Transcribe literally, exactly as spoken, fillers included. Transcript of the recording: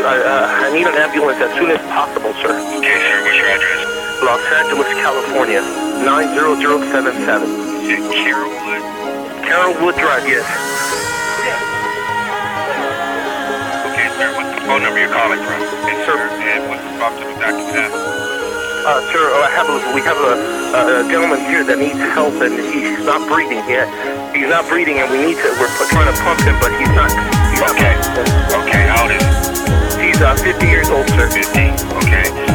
uh, I need an ambulance as soon as possible, sir. Okay, sir. What's your address? Los Angeles, California, nine zero zero seven seven. Is it Carrollwood? Carrollwood Drive, yes. Okay, sir. What's the phone number you're calling from? Yes, sir. And what's the problem with Doctor Pat? Uh, sir, uh, I have a, we have a, a gentleman here that needs help, and he's not breathing yet. He's not breathing, and we need to. We're trying to pump him, but he's not. He's okay. Not okay. How old is he? He's uh, fifty years old, sir. fifty. Okay.